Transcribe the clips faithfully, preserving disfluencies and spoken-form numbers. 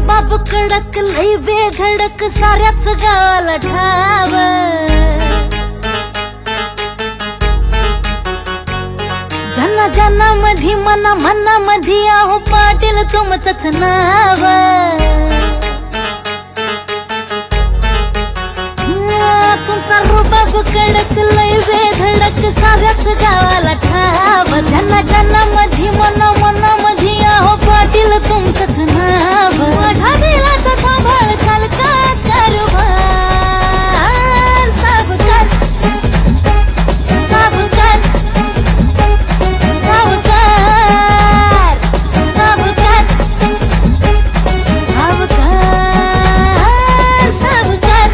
रुबाब कडक लई बेधडक साऱ्याच गावाला ठाव। जना जना मधी मना मना मधी आहो पाटील तुमचंच नाव। तुमचा रुबाब कडक लई बेधडक साऱ्याच गावाला ठाव। जना जना मधी मना मना मधी आहो पाटील तुमचंच नाव। माझ्या दिलाचा सांभाळ चाल का कारभार सावकार सावकार सावकार सावकार सावकार सावकार।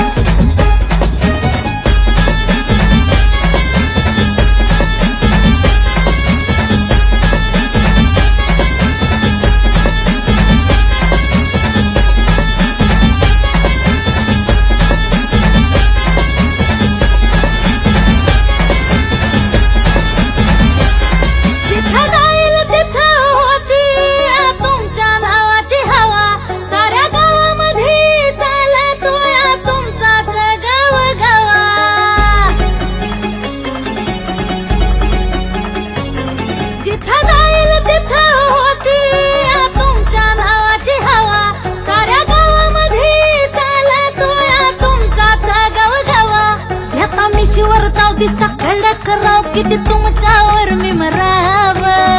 दिसता कडक राव किती तुमच्यावर मी मराव।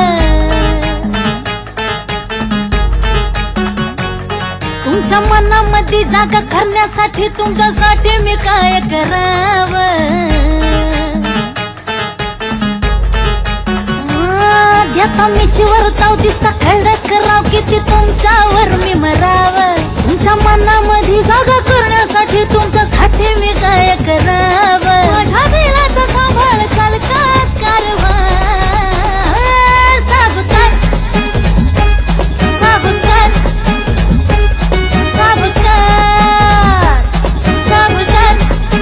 तुमच्या मनामध्ये जागा करण्यासाठी तुमच्यासाठी मी काय कराव। घेता मिशीवर ताव दिसता कडक राव किती तुमच्यावर मी मराव। तुमच्या मनामध्ये जागा करण्यासाठी तुमच्यासाठी मी काय कराव। माझ्या दिलाचा सांभाळ चाल का कारभार सावकार सावकार सावकार सावकार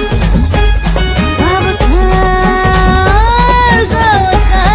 सावकार सावकार।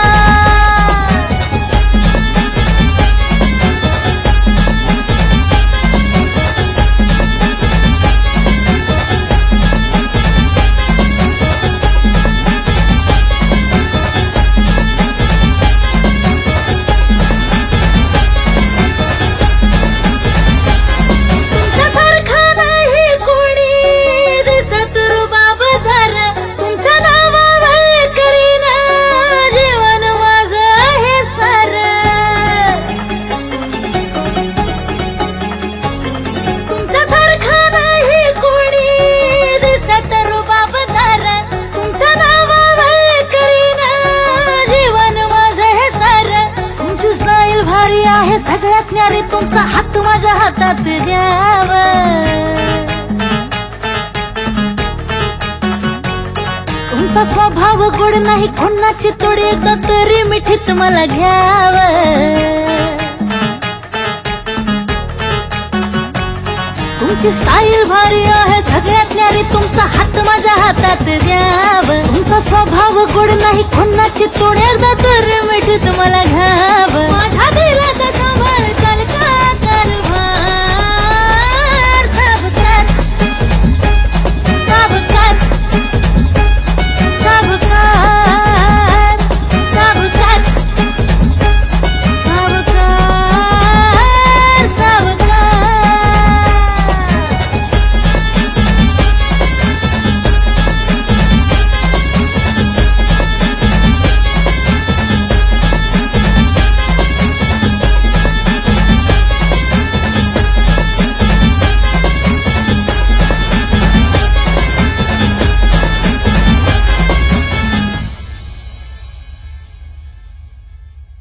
सगळ्यात न्यारी तुमचा हात माझ्या हातात द्याव। तुमचा स्वभाव गोड नाही कोणाची तोडी एकदा तरी मिठीत मला घ्याव। तुमची स्टाईल भारी आहे सगळ्यात न्यारी तुमचा हात माझ्या हातात द्याव। तुमचा स्वभाव गोड नाही कोणाची तोडी एकदा तरी मिठीत मला घ्याव। माझ्या दिलाचा